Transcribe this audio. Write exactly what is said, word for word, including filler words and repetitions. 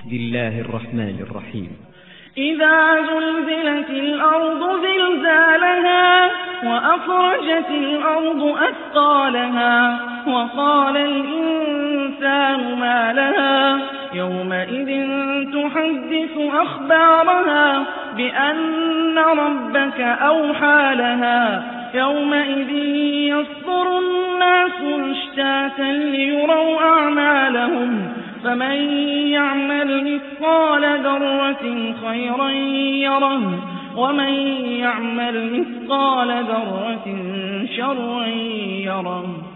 بسم الله الرحمن الرحيم إذا زلزلت الأرض زلزالها وأخرجت الأرض أثقالها وقال الإنسان ما لها يومئذ تحدث أخبارها بأن ربك أوحى لها يومئذ يصدر الناس اشتاتا ليروا أعمالهم فمن يعمل مثقال ذرة خيرا يره ومن يعمل مثقال ذرة شرا يره.